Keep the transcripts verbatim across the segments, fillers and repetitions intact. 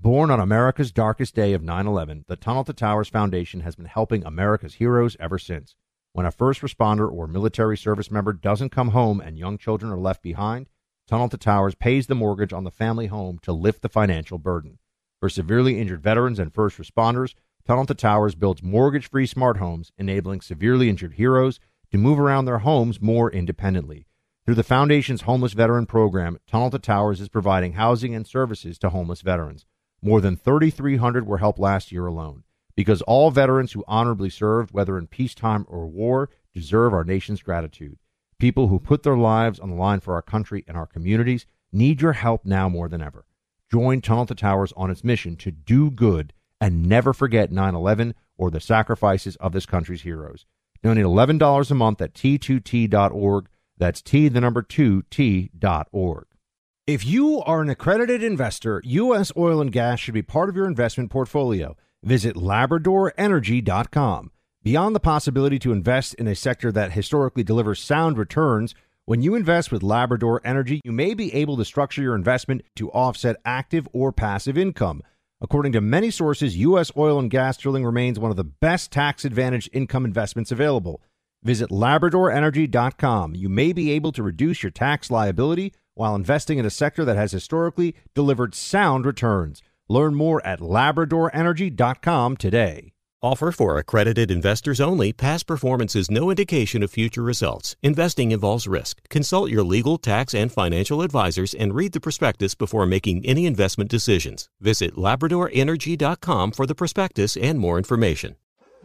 Born on America's darkest day of nine eleven, the Tunnel to Towers Foundation has been helping America's heroes ever since. When a first responder or military service member doesn't come home and young children are left behind, Tunnel to Towers pays the mortgage on the family home to lift the financial burden. For severely injured veterans and first responders, Tunnel to Towers builds mortgage-free smart homes, enabling severely injured heroes to move around their homes more independently. Through the Foundation's Homeless Veteran Program, Tunnel to Towers is providing housing and services to homeless veterans. More than thirty-three hundred were helped last year alone. Because all veterans who honorably served, whether in peacetime or war, deserve our nation's gratitude. People who put their lives on the line for our country and our communities need your help now more than ever. Join Tunnel to Towers on its mission to do good and never forget nine eleven or the sacrifices of this country's heroes. Donate eleven dollars a month at T two T dot org. That's T, the number two, T dot org. If you are an accredited investor, U S oil and gas should be part of your investment portfolio. Visit Labrador Energy dot com. Beyond the possibility to invest in a sector that historically delivers sound returns, when you invest with Labrador Energy, you may be able to structure your investment to offset active or passive income. According to many sources, U S oil and gas drilling remains one of the best tax-advantaged income investments available. Visit Labrador Energy dot com. You may be able to reduce your tax liability while investing in a sector that has historically delivered sound returns. Learn more at Labrador Energy dot com today. Offer for accredited investors only. Past performance is no indication of future results. Investing involves risk. Consult your legal, tax, and financial advisors and read the prospectus before making any investment decisions. Visit Labrador Energy dot com for the prospectus and more information.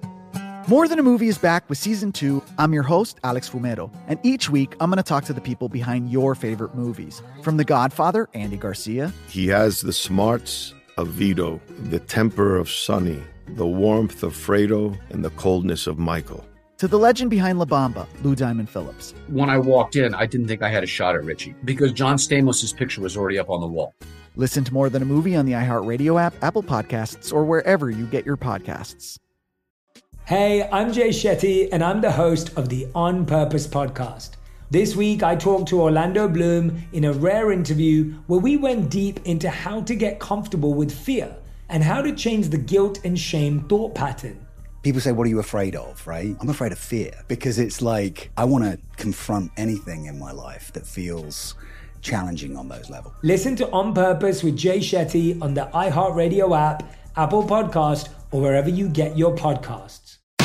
More Than a Movie is back with Season two. I'm your host, Alex Fumero, and each week I'm going to talk to the people behind your favorite movies. From The Godfather, Andy Garcia. He has the smarts of Vito, the temper of Sonny, the warmth of Fredo, and the coldness of Michael. To the legend behind La Bamba, Lou Diamond Phillips. When I walked in, I didn't think I had a shot at Richie because John Stamos' picture was already up on the wall. Listen to More Than a Movie on the iHeartRadio app, Apple Podcasts, or wherever you get your podcasts. Hey, I'm Jay Shetty, and I'm the host of the On Purpose podcast. This week, I talked to Orlando Bloom in a rare interview where we went deep into how to get comfortable with fear and how to change the guilt and shame thought pattern. People say, what are you afraid of, right? I'm afraid of fear because it's like I want to confront anything in my life that feels challenging on those levels. Listen to On Purpose with Jay Shetty on the iHeartRadio app, Apple Podcast, or wherever you get your podcasts.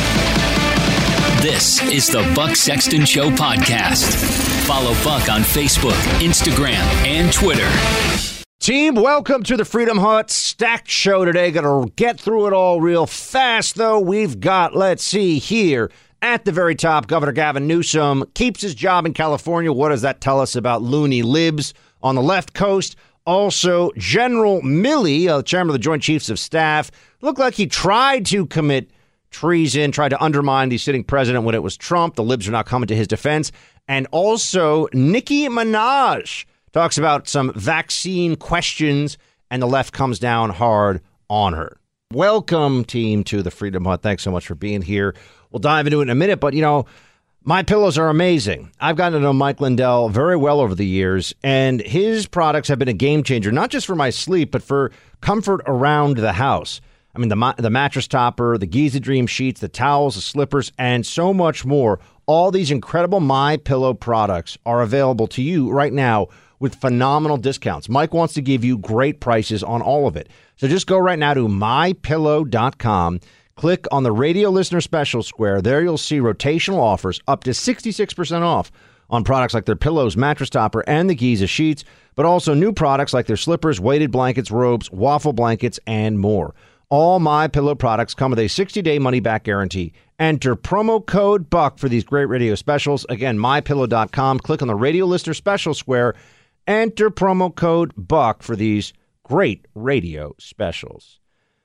This is the Buck Sexton Show podcast. Follow Buck on Facebook, Instagram, and Twitter. Team, welcome to the Freedom Hut Stacked Show today. Going to get through it all real fast, though. We've got, let's see here, at the very top, Governor Gavin Newsom keeps his job in California. What does that tell us about loony libs on the left coast? Also, General Milley, uh, chairman of the Joint Chiefs of Staff, looked like he tried to commit treason, tried to undermine the sitting president when it was Trump. The libs are not coming to his defense. And also, Nicki Minaj talks about some vaccine questions, and the left comes down hard on her. Welcome, team, to the Freedom Hut. Thanks so much for being here. We'll dive into it in a minute, but, you know, my pillows are amazing. I've gotten to know Mike Lindell very well over the years, and his products have been a game changer, not just for my sleep, but for comfort around the house. I mean, the the mattress topper, the Giza Dream sheets, the towels, the slippers, and so much more. All these incredible MyPillow products are available to you right now with phenomenal discounts. Mike wants to give you great prices on all of it. So just go right now to my pillow dot com. Click on the radio listener special square. There you'll see rotational offers up to sixty-six percent off on products like their pillows, mattress topper, and the Giza sheets, but also new products like their slippers, weighted blankets, robes, waffle blankets, and more. All MyPillow products come with a sixty-day money-back guarantee. Enter promo code BUCK for these great radio specials. Again, my pillow dot com. Click on the radio listener special square. Enter promo code BUCK for these great radio specials.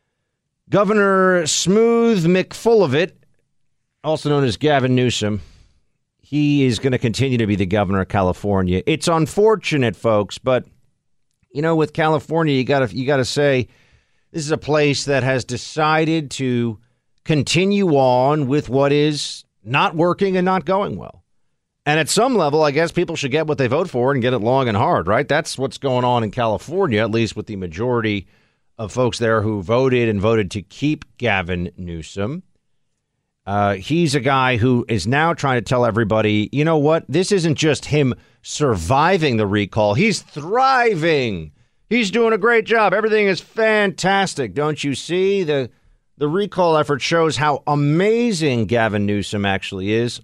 Governor Smooth McFullofit, also known as Gavin Newsom, he is going to continue to be the governor of California. It's unfortunate, folks, but, you know, with California, you got to you got to say, this is a place that has decided to continue on with what is not working and not going well. And at some level, I guess people should get what they vote for and get it long and hard, right? That's what's going on in California, at least with the majority of folks there who voted and voted to keep Gavin Newsom. Uh, he's a guy who is now trying to tell everybody, you know what? This isn't just him surviving the recall. He's thriving. He's doing a great job. Everything is fantastic. Don't you see? The the recall effort shows how amazing Gavin Newsom actually is.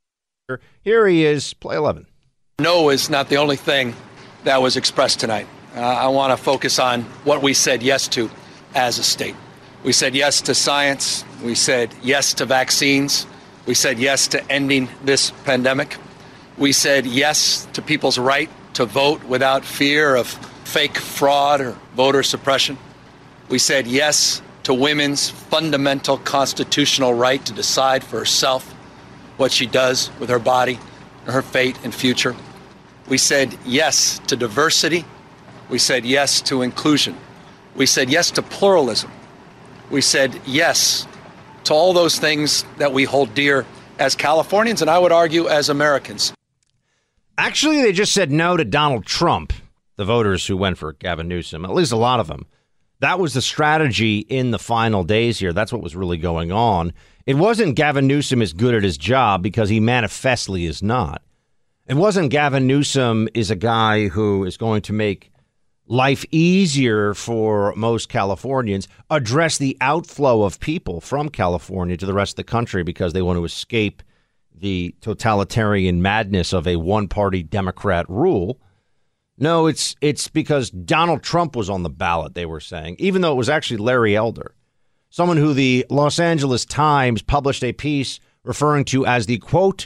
Here he is. Play eleven. No is not the only thing that was expressed tonight. Uh, I want to focus on what we said yes to as a state. We said yes to science. We said yes to vaccines. We said yes to ending this pandemic. We said yes to people's right to vote without fear of fake fraud or voter suppression. We said yes to women's fundamental constitutional right to decide for herself what she does with her body, her fate and future. We said yes to diversity. We said yes to inclusion. We said yes to pluralism. We said yes to all those things that we hold dear as Californians, and I would argue as Americans. Actually, they just said no to Donald Trump, the voters who went for Gavin Newsom, at least a lot of them. That was the strategy in the final days here. That's what was really going on. It wasn't Gavin Newsom is good at his job, because he manifestly is not. It wasn't Gavin Newsom is a guy who is going to make life easier for most Californians, address the outflow of people from California to the rest of the country because they want to escape the totalitarian madness of a one-party Democrat rule. No, it's it's because Donald Trump was on the ballot, they were saying, even though it was actually Larry Elder, someone who the Los Angeles Times published a piece referring to as the, quote,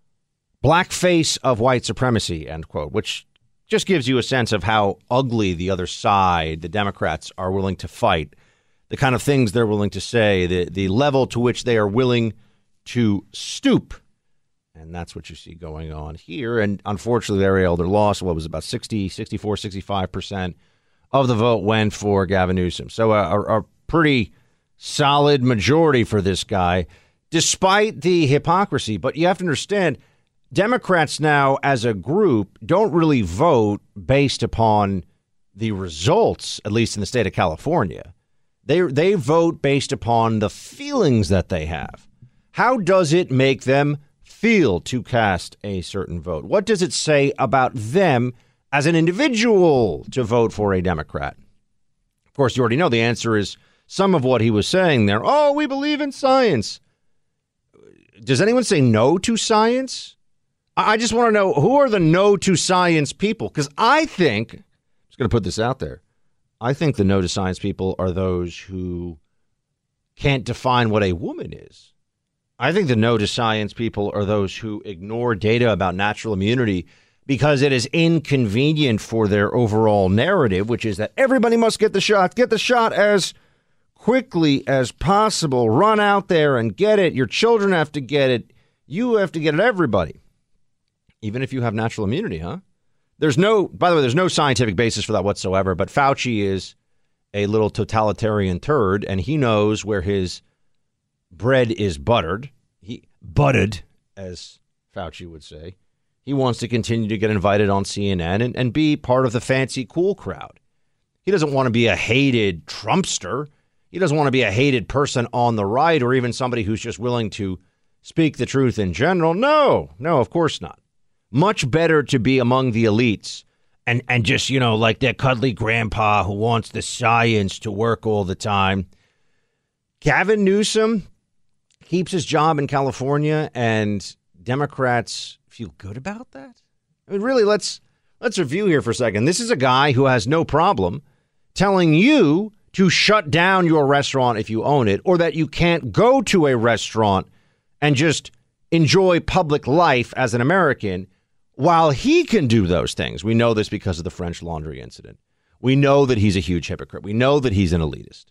blackface of white supremacy, end quote, which just gives you a sense of how ugly the other side, the Democrats, are willing to fight, the kind of things they're willing to say, the, the level to which they are willing to stoop. And that's what you see going on here. And unfortunately, Larry Elder lost. What was it, about sixty, sixty-four, sixty-five percent of the vote went for Gavin Newsom. So a, a, a pretty solid majority for this guy, despite the hypocrisy. But you have to understand, Democrats now as a group don't really vote based upon the results, at least in the state of California. They they vote based upon the feelings that they have. How does it make them feel to cast a certain vote? What does it say about them as an individual to vote for a Democrat? Of course, you already know the answer is some of what he was saying there. Oh, we believe in science. Does anyone say no to science? I just want to know, who are the no to science people? Because I think, I'm just going to put this out there, I think the no to science people are those who can't define what a woman is. I think the no to science people are those who ignore data about natural immunity because it is inconvenient for their overall narrative, which is that everybody must get the shot, get the shot as quickly as possible, run out there and get it. Your children have to get it. You have to get it, everybody. Even if you have natural immunity, huh? There's no, by the way, there's no scientific basis for that whatsoever, but Fauci is a little totalitarian turd, and he knows where his bread is buttered. He buttered, as Fauci would say. He wants to continue to get invited on C N N and, and be part of the fancy cool crowd. He doesn't want to be a hated Trumpster. He doesn't want to be a hated person on the right, or even somebody who's just willing to speak the truth in general. No, no, of course not. Much better to be among the elites and, and just, you know, like that cuddly grandpa who wants the science to work all the time. Gavin Newsom keeps his job in California, and Democrats feel good about that. I mean, really, let's let's review here for a second. This is a guy who has no problem telling you to shut down your restaurant if you own it, or that you can't go to a restaurant and just enjoy public life as an American. While he can do those things, we know this because of the French Laundry incident. We know that he's a huge hypocrite. We know that he's an elitist.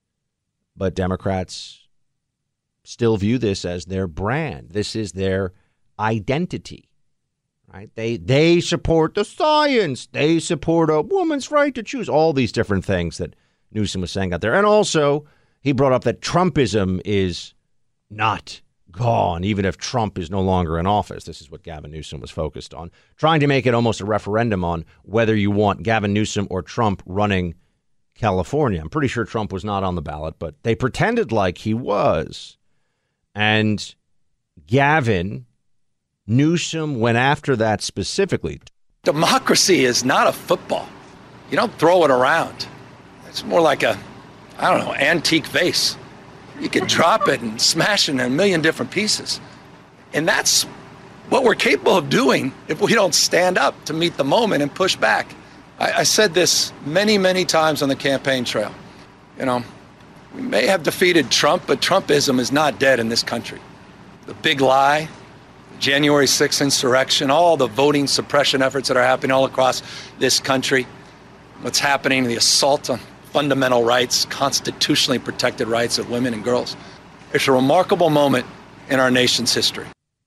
But Democrats still view this as their brand. This is their identity, right? They they support the science. They support a woman's right to choose. All these different things that Newsom was saying out there. And also, he brought up that Trumpism is not gone, even if Trump is no longer in office. This is what Gavin Newsom was focused on, trying to make it almost a referendum on whether you want Gavin Newsom or Trump running California. I'm pretty sure Trump was not on the ballot, but they pretended like he was. And Gavin Newsom went after that specifically. Democracy is not a football. You don't throw it around. It's more like a, I don't know, antique vase. You can drop it and smash it in a million different pieces. And that's what we're capable of doing if we don't stand up to meet the moment and push back. I, I said this many, many times on the campaign trail. You know, we may have defeated Trump, but Trumpism is not dead in this country. The big lie, the January sixth insurrection, all the voting suppression efforts that are happening all across this country, what's happening, the assault on fundamental rights, constitutionally protected rights of women and girls. It's a remarkable moment in our nation's history.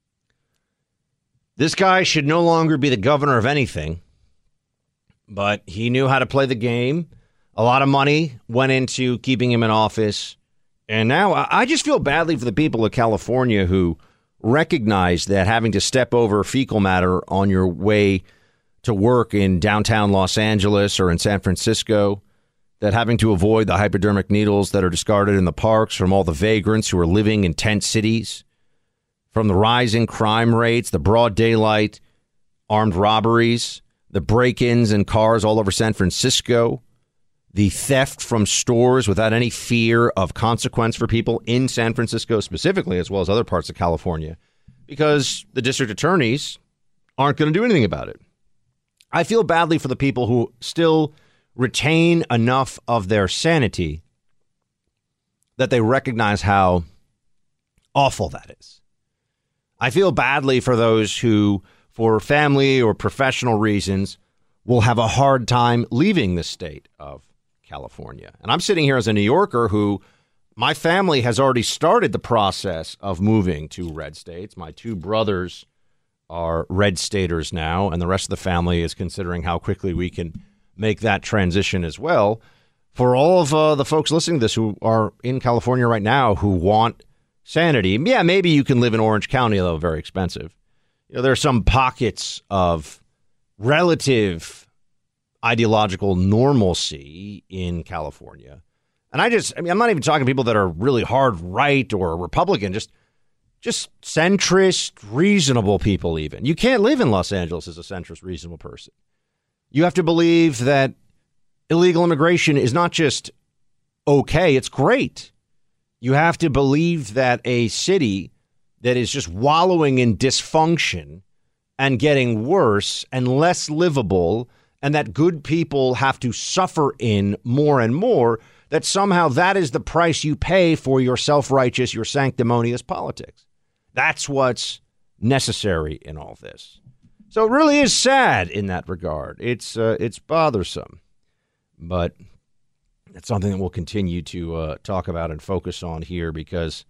This guy should no longer be the governor of anything, but he knew how to play the game. A lot of money went into keeping him in office. And now I just feel badly for the people of California who recognize that having to step over fecal matter on your way to work in downtown Los Angeles or in San Francisco, that having to avoid the hypodermic needles that are discarded in the parks from all the vagrants who are living in tent cities, from the rising crime rates, the broad daylight armed robberies, the break-ins in cars all over San Francisco, the theft from stores without any fear of consequence for people in San Francisco specifically, as well as other parts of California, because the district attorneys aren't going to do anything about it. I feel badly for the people who still retain enough of their sanity that they recognize how awful that is. I feel badly for those who, for family or professional reasons, will have a hard time leaving the state of California. And I'm sitting here as a New Yorker who, my family has already started the process of moving to red states. My two brothers are red staters now, and the rest of the family is considering how quickly we can make that transition as well. For all of uh, the folks listening to this who are in California right now who want sanity, yeah, maybe you can live in Orange County, though very expensive. You know, there are some pockets of relative ideological normalcy in California. And I just, I mean, I'm not even talking people that are really hard right or Republican, just just centrist, reasonable people even. You can't live in Los Angeles as a centrist, reasonable person. You have to believe that illegal immigration is not just okay, it's great. You have to believe that a city that is just wallowing in dysfunction and getting worse and less livable, and that good people have to suffer in more and more, that somehow that is the price you pay for your self-righteous, your sanctimonious politics. That's what's necessary in all this. So it really is sad in that regard. It's uh, it's bothersome, but it's something that we'll continue to uh, talk about and focus on here because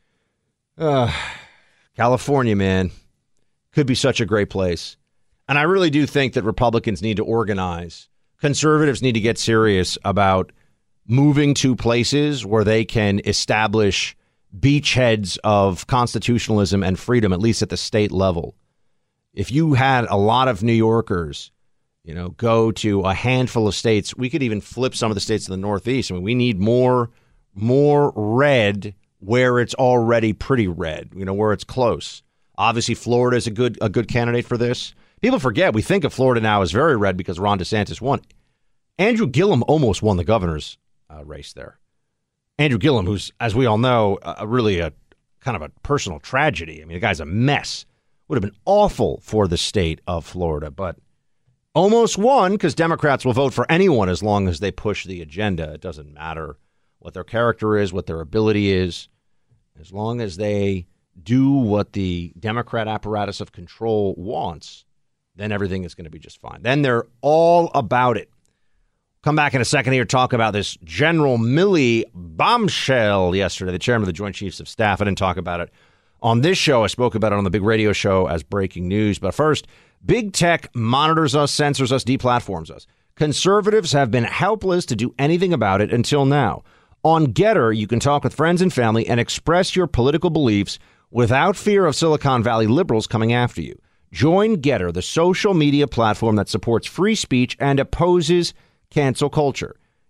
uh, California, man, could be such a great place. And I really do think that Republicans need to organize. Conservatives need to get serious about moving to places where they can establish beachheads of constitutionalism and freedom, at least at the state level. If you had a lot of New Yorkers, you know, go to a handful of states, we could even flip some of the states in the Northeast. I mean, we need more, more red where it's already pretty red, you know, where it's close. Obviously, Florida is a good, a good candidate for this. People forget, we think of Florida now as very red because Ron DeSantis won. Andrew Gillum almost won the governor's uh, race there. Andrew Gillum, who's, as we all know, uh, really a kind of a personal tragedy. I mean, the guy's a mess. Would have been awful for the state of Florida, but almost won because Democrats will vote for anyone as long as they push the agenda. It doesn't matter what their character is, what their ability is. As long as they do what the Democrat apparatus of control wants, then everything is going to be just fine. Then they're all about it. Come back in a second here, talk about this General Milley bombshell yesterday, the chairman of the Joint Chiefs of Staff. I didn't talk about it on this show. I spoke about it on the big radio show as breaking news. But first, big tech monitors us, censors us, deplatforms us. Conservatives have been helpless to do anything about it until now. On Getter, you can talk with friends and family and express your political beliefs without fear of Silicon Valley liberals coming after you. Join Getter, the social media platform that supports free speech and opposes cancel culture.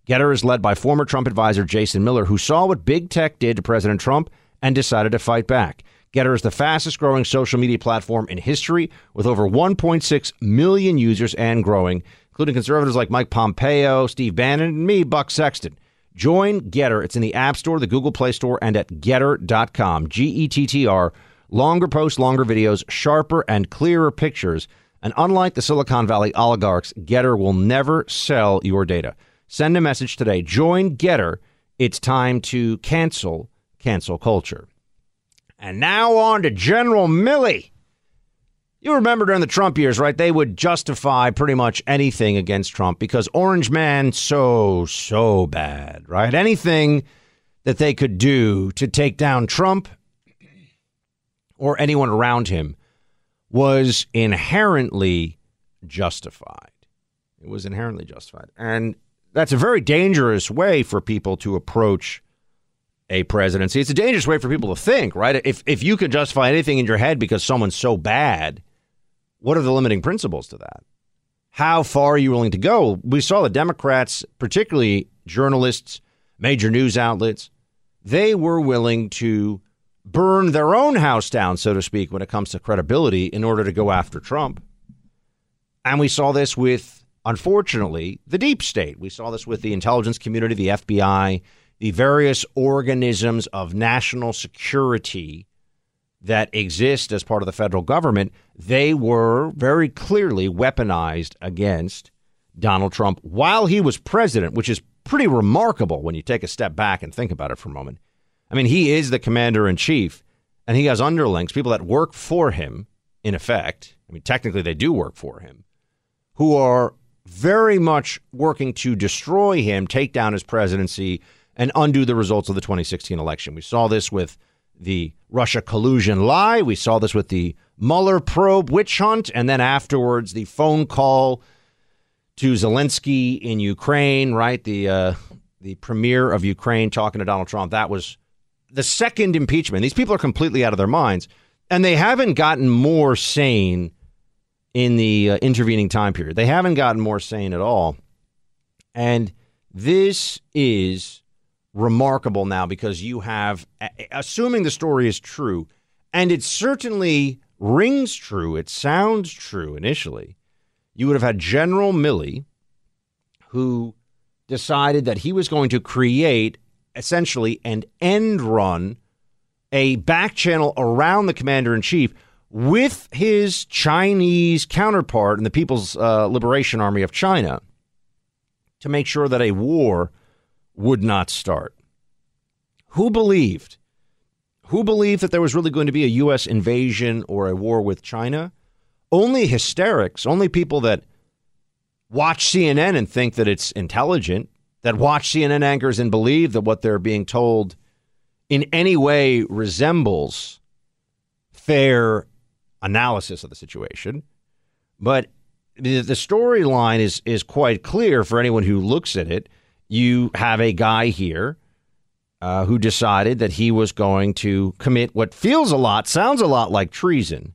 Getter is led by former Trump advisor Jason Miller, who saw what big tech did to President Trump and decided to fight back. Getter is the fastest growing social media platform in history, with over one point six million users and growing, including conservatives like Mike Pompeo, Steve Bannon, and me, Buck Sexton. Join Getter. It's in the App Store, the Google Play Store, and at getter dot com. G E T T R. Longer posts, longer videos, sharper and clearer pictures. And unlike the Silicon Valley oligarchs, Getter will never sell your data. Send a message today. Join Getter. It's time to cancel cancel culture. And now on to General Milley. You remember during the Trump years, right? They would justify pretty much anything against Trump because Orange Man so, so bad, right? Anything that they could do to take down Trump or anyone around him was inherently justified. It was inherently justified. And that's a very dangerous way for people to approach a presidency. It's a dangerous way for people to think, right? If if you can justify anything in your head because someone's so bad, what are the limiting principles to that? How far are you willing to go? We saw the Democrats, particularly journalists, major news outlets, they were willing to burn their own house down, so to speak, when it comes to credibility in order to go after Trump. And we saw this with, unfortunately, the deep state. We saw this with the intelligence community, the F B I, the various organisms of national security that exist as part of the federal government. They were very clearly weaponized against Donald Trump while he was president, which is pretty remarkable when you take a step back and think about it for a moment. I mean, he is the commander in chief, and he has underlings, people that work for him, in effect. I mean, technically they do work for him, who are very much working to destroy him, take down his presidency, and undo the results of the twenty sixteen election. We saw this with the Russia collusion lie. We saw this with the Mueller probe witch hunt. And then afterwards, the phone call to Zelensky in Ukraine, right? The uh, the premier of Ukraine talking to Donald Trump. That was the second impeachment. These people are completely out of their minds. And they haven't gotten more sane in the uh, intervening time period. They haven't gotten more sane at all. And this is remarkable now because you have, assuming the story is true, and it certainly rings true, it sounds true initially, you would have had General Milley, who decided that he was going to create essentially an end run, a back channel around the commander-in-chief with his Chinese counterpart in the People's uh, Liberation Army of China to make sure that a war would not start. Who believed? Who believed that there was really going to be a U S invasion or a war with China? Only hysterics, only people that watch C N N and think that it's intelligent, that watch C N N anchors and believe that what they're being told in any way resembles fair analysis of the situation. But the, the storyline is is quite clear for anyone who looks at it. You have a guy here uh, who decided that he was going to commit what feels a lot, sounds a lot like treason,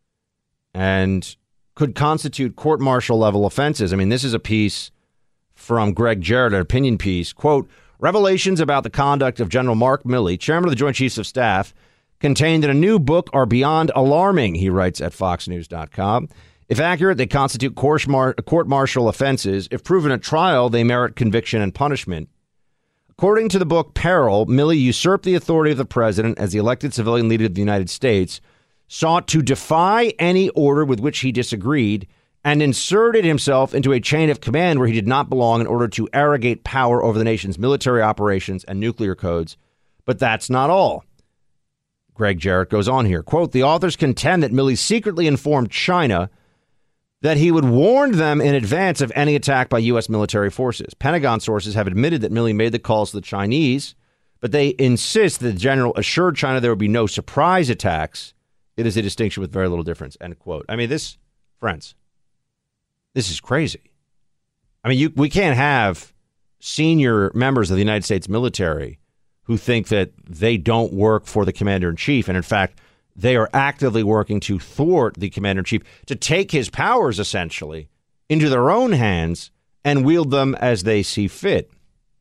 and could constitute court-martial level offenses. I mean, this is a piece from Greg Jarrett, an opinion piece. Quote, revelations about the conduct of General Mark Milley, chairman of the Joint Chiefs of Staff, contained in a new book are beyond alarming, he writes at fox news dot com. If accurate, they constitute court-martial offenses. If proven at trial, they merit conviction and punishment. According to the book Peril, Milley usurped the authority of the president as the elected civilian leader of the United States, sought to defy any order with which he disagreed, and inserted himself into a chain of command where he did not belong in order to arrogate power over the nation's military operations and nuclear codes. But that's not all. Greg Jarrett goes on here. Quote, the authors contend that Milley secretly informed China that he would warn them in advance of any attack by U S military forces. Pentagon sources have admitted that Milley made the calls to the Chinese, but they insist that the general assured China there would be no surprise attacks. It is a distinction with very little difference, end quote. I mean, this, friends, this is crazy. I mean, you, we can't have senior members of the United States military who think that they don't work for the commander-in-chief. And in fact, they are actively working to thwart the commander-in-chief, to take his powers, essentially, into their own hands and wield them as they see fit.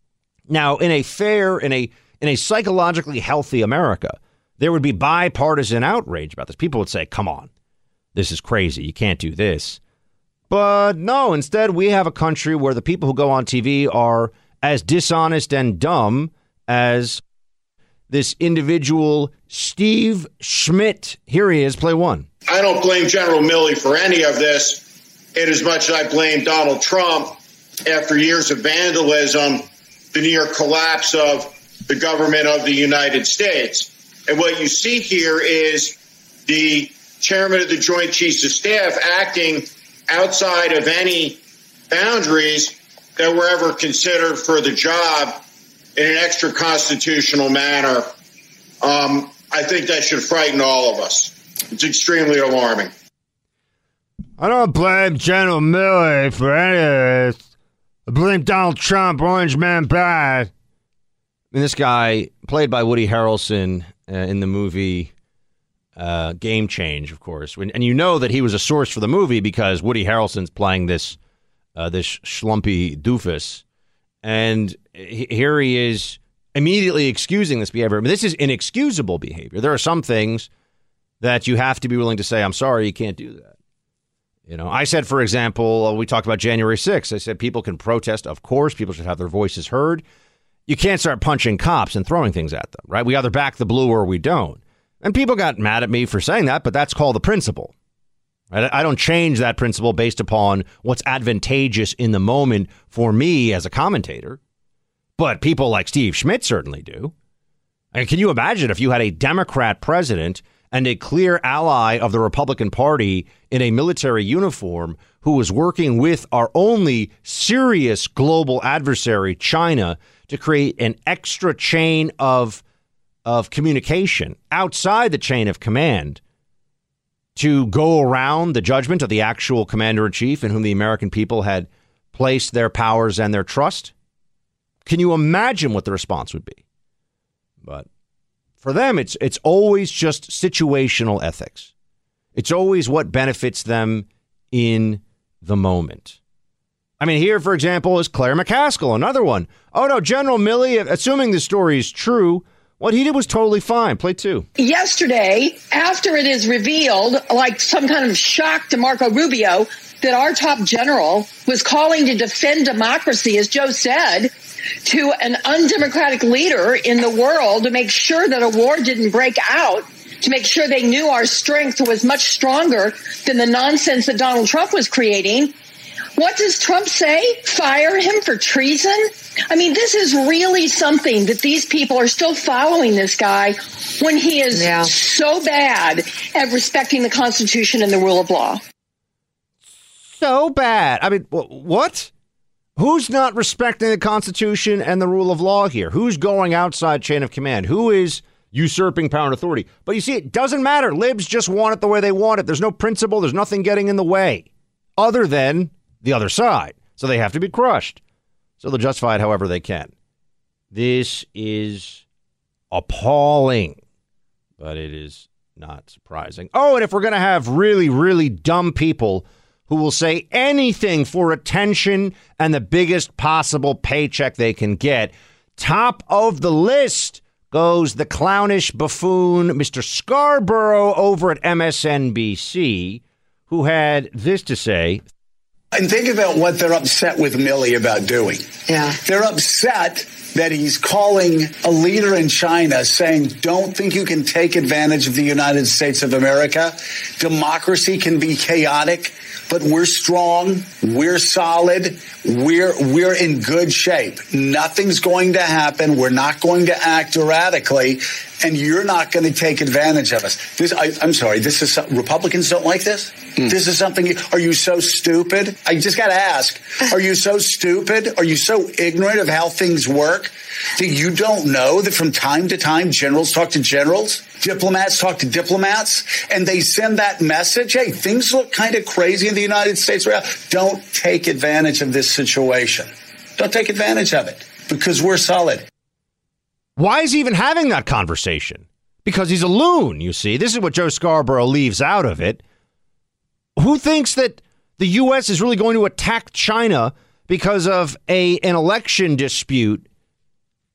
Now, in a fair, in a in a psychologically healthy America, there would be bipartisan outrage about this. People would say, come on, this is crazy. You can't do this. But no, instead, we have a country where the people who go on T V are as dishonest and dumb as this individual, Steve Schmidt. Here he is. Play one. I don't blame General Milley for any of this, in as much as I blame Donald Trump after years of vandalism, the near collapse of the government of the United States. And what you see here is the chairman of the Joint Chiefs of Staff acting outside of any boundaries that were ever considered for the job in an extra constitutional manner. Um, I think that should frighten all of us. It's extremely alarming. I don't blame General Milley for any of this. I blame Donald Trump, Orange Man bad. I mean, this guy, played by Woody Harrelson uh, in the movie uh, Game Change, of course. When, and you know that he was a source for the movie because Woody Harrelson's playing this uh, this schlumpy doofus. And he, here he is immediately excusing this behavior. I mean, this is inexcusable behavior. There are some things that you have to be willing to say, I'm sorry, you can't do that. You know, I said, for example, we talked about January sixth. I said people can protest. Of course, people should have their voices heard. You can't start punching cops and throwing things at them, right? We either back the blue or we don't. And people got mad at me for saying that, but that's called the principle. Right? I don't change that principle based upon what's advantageous in the moment for me as a commentator. But people like Steve Schmidt certainly do. And can you imagine if you had a Democrat president and a clear ally of the Republican Party in a military uniform who was working with our only serious global adversary, China, to create an extra chain of of communication outside the chain of command to go around the judgment of the actual commander-in-chief in whom the American people had placed their powers and their trust? Can you imagine what the response would be? But for them, it's it's always just situational ethics. It's always what benefits them in the moment. I mean, here, for example, is Claire McCaskill, another one. Oh, no, General Milley, assuming the story is true, what he did was totally fine. Play two. Yesterday, after it is revealed, like some kind of shock to Marco Rubio, that our top general was calling to defend democracy, as Joe said, to an undemocratic leader in the world to make sure that a war didn't break out, to make sure they knew our strength was much stronger than the nonsense that Donald Trump was creating. What does Trump say? Fire him for treason? I mean, this is really something that these people are still following this guy when he is yeah. so bad at respecting the Constitution and the rule of law. So bad. I mean, what? Who's not respecting the Constitution and the rule of law here? Who's going outside chain of command? Who is usurping power and authority? But you see, it doesn't matter. Libs just want it the way they want it. There's no principle. There's nothing getting in the way other than the other side. So they have to be crushed. So they'll justify it however they can. This is appalling, but it is not surprising. Oh, and if we're going to have really, really dumb people who will say anything for attention and the biggest possible paycheck they can get, top of the list goes the clownish buffoon, Mister Scarborough over at M S N B C, who had this to say. And think about what they're upset with Milley about doing. Yeah. They're upset that he's calling a leader in China saying, don't think you can take advantage of the United States of America. Democracy can be chaotic, but we're strong. We're solid. We're we're in good shape. Nothing's going to happen. We're not going to act erratically, and you're not going to take advantage of us. This, I, I'm sorry. This is Republicans don't like this. Mm. This is something. Are you so stupid? I just got to ask. Are you so stupid? Are you so ignorant of how things work that you don't know that from time to time generals talk to generals, diplomats talk to diplomats, and they send that message? Hey, things look kind of crazy in the United States right now. Don't take advantage of this situation. Don't take advantage of it because we're solid. Why is he even having that conversation? Because he's a loon, you see. This is what Joe Scarborough leaves out of it. Who thinks that the U S is really going to attack China because of a an election dispute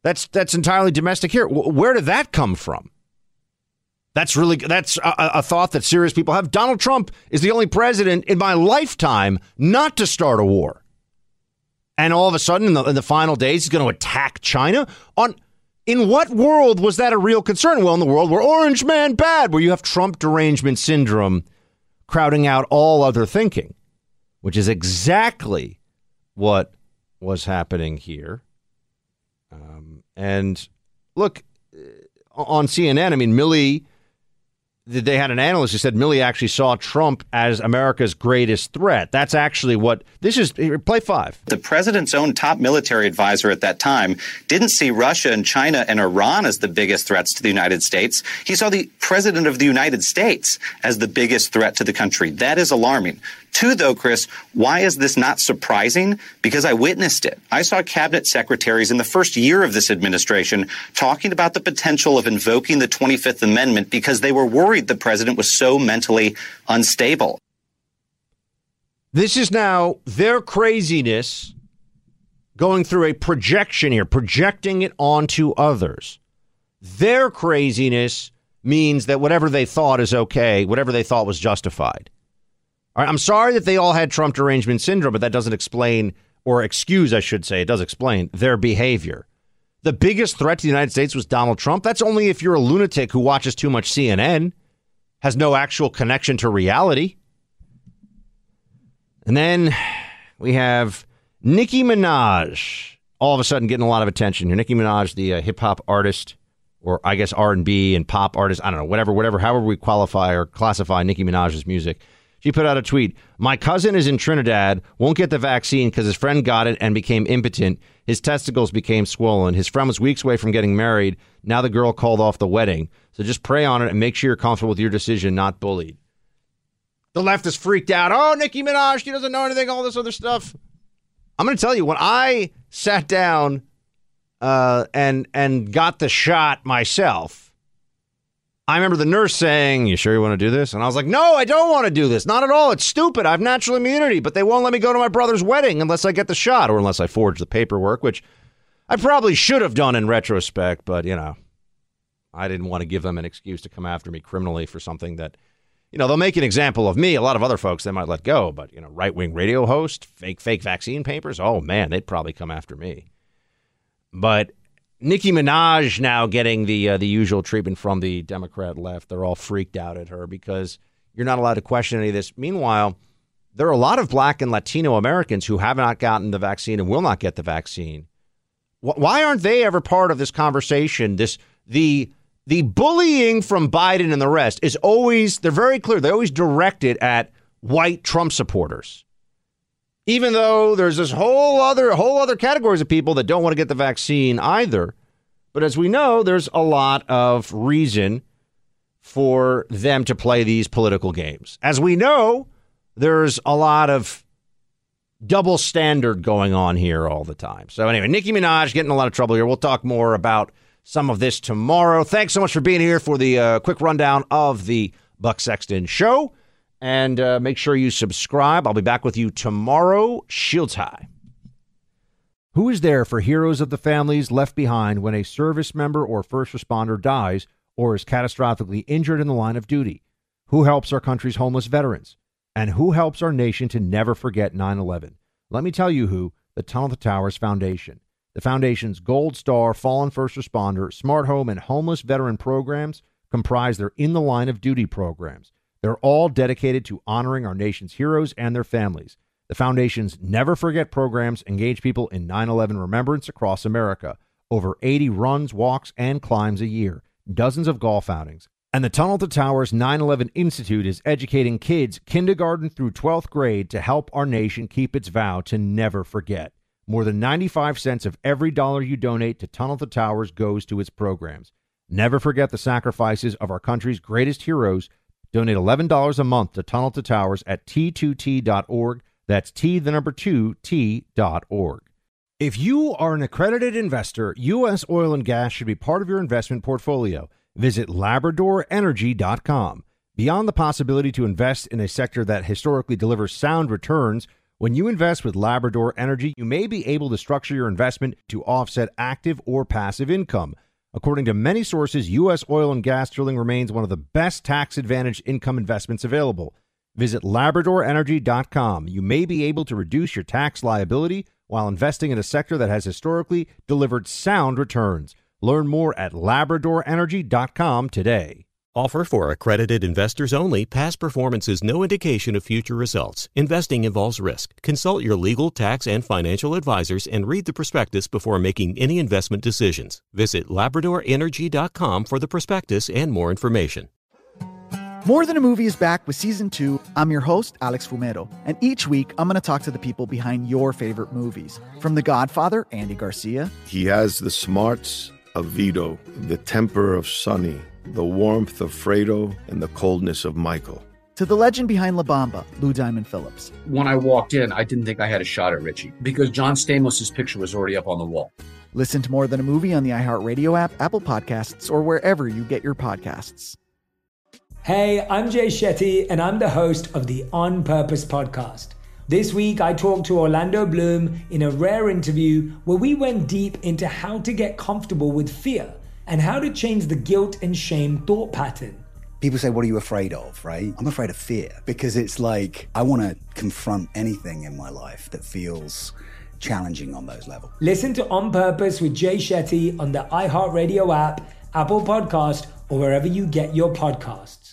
That's that's entirely domestic here. Where did that come from? That's really that's a, a thought that serious people have. Donald Trump is the only president in my lifetime not to start a war. And all of a sudden, in the, in the final days, he's going to attack China? On in what world was that a real concern? Well, in the world where Orange Man bad, where you have Trump derangement syndrome crowding out all other thinking, which is exactly what was happening here. Um, and look, on C N N, I mean, Milley, they had an analyst who said Milley actually saw Trump as America's greatest threat. That's actually what this is. Play five. The president's own top military advisor at that time didn't see Russia and China and Iran as the biggest threats to the United States. He saw the president of the United States as the biggest threat to the country. That is alarming. Two, though, Chris, why is this not surprising? Because I witnessed it. I saw cabinet secretaries in the first year of this administration talking about the potential of invoking the twenty-fifth Amendment because they were worried the president was so mentally unstable. This is now their craziness going through a projection here, projecting it onto others. Their craziness means that whatever they thought is okay, whatever they thought was justified. All right, I'm sorry that they all had Trump derangement syndrome, but that doesn't explain, or excuse, I should say, it does explain their behavior. The biggest threat to the United States was Donald Trump. That's only if you're a lunatic who watches too much C N N, has no actual connection to reality. And then we have Nicki Minaj, all of a sudden getting a lot of attention here. Nicki Minaj, the uh, hip hop artist, or I guess R and B and pop artist, I don't know, whatever, whatever, however we qualify or classify Nicki Minaj's music. She put out a tweet. My cousin is in Trinidad, won't get the vaccine because his friend got it and became impotent. His testicles became swollen. His friend was weeks away from getting married. Now the girl called off the wedding. So just pray on it and make sure you're comfortable with your decision, not bullied. The left is freaked out. Oh, Nicki Minaj, she doesn't know anything, all this other stuff. I'm going to tell you, when I sat down uh, and and got the shot myself, I remember the nurse saying, you sure you want to do this? And I was like, no, I don't want to do this. Not at all. It's stupid. I have natural immunity, but they won't let me go to my brother's wedding unless I get the shot or unless I forge the paperwork, which I probably should have done in retrospect. But, you know, I didn't want to give them an excuse to come after me criminally for something that, you know, they'll make an example of me. A lot of other folks they might let go. But, you know, right-wing radio host, fake, fake vaccine papers. Oh, man, they'd probably come after me. But Nicki Minaj now getting the uh, the usual treatment from the Democrat left. They're all freaked out at her because you're not allowed to question any of this. Meanwhile, there are a lot of black and Latino Americans who have not gotten the vaccine and will not get the vaccine. Why aren't they ever part of this conversation? This the the bullying from Biden and the rest is always, they're very clear. They're always directed at white Trump supporters. Even though there's this whole other whole other categories of people that don't want to get the vaccine either. But as we know, there's a lot of reason for them to play these political games. As we know, there's a lot of double standard going on here all the time. So anyway, Nicki Minaj getting in a lot of trouble here. We'll talk more about some of this tomorrow. Thanks so much for being here for the uh, quick rundown of the Buck Sexton Show. And uh, make sure you subscribe. I'll be back with you tomorrow. Shields high. Who is there for heroes of the families left behind when a service member or first responder dies or is catastrophically injured in the line of duty? Who helps our country's homeless veterans? And who helps our nation to never forget nine eleven? Let me tell you who, the Tunnel to Towers Foundation. The Foundation's Gold Star, Fallen First Responder, Smart Home, and Homeless Veteran programs comprise their In the Line of Duty programs. They're all dedicated to honoring our nation's heroes and their families. The Foundation's Never Forget programs engage people in nine eleven remembrance across America. Over eighty runs, walks, and climbs a year. Dozens of golf outings. And the Tunnel to Towers nine eleven Institute is educating kids kindergarten through twelfth grade to help our nation keep its vow to never forget. More than ninety-five cents of every dollar you donate to Tunnel to Towers goes to its programs. Never forget the sacrifices of our country's greatest heroes. Donate eleven dollars a month to Tunnel to Towers at T two T dot org. That's T, the number two, T dot org. If you are an accredited investor, U S oil and gas should be part of your investment portfolio. Visit Labrador Energy dot com. Beyond the possibility to invest in a sector that historically delivers sound returns, When you invest with Labrador Energy, you may be able to structure your investment to offset active or passive income. According to many sources, U S oil and gas drilling remains one of the best tax-advantaged income investments available. Visit Labrador Energy dot com. You may be able to reduce your tax liability while investing in a sector that has historically delivered sound returns. Learn more at Labrador Energy dot com today. Offer for accredited investors only. Past performance is no indication of future results. Investing involves risk. Consult your legal, tax, and financial advisors and read the prospectus before making any investment decisions. Visit Labrador Energy dot com for the prospectus and more information. More Than a Movie is back with season two. I'm your host, Alex Fumero, and each week I'm going to talk to the people behind your favorite movies. From The Godfather, Andy Garcia. He has the smarts of Vito, the temper of Sonny, the warmth of Fredo, and the coldness of Michael. To the legend behind La Bamba, Lou Diamond Phillips. When I walked in, I didn't think I had a shot at Richie because John Stamos' picture was already up on the wall. Listen to More Than a Movie on the iHeartRadio app, Apple Podcasts, or wherever you get your podcasts. Hey, I'm Jay Shetty, and I'm the host of the On Purpose podcast. This week, I talked to Orlando Bloom in a rare interview where we went deep into how to get comfortable with fear and how to change the guilt and shame thought pattern. People say, what are you afraid of, right? I'm afraid of fear because it's like I want to confront anything in my life that feels challenging on those levels. Listen to On Purpose with Jay Shetty on the iHeartRadio app, Apple Podcast, or wherever you get your podcasts.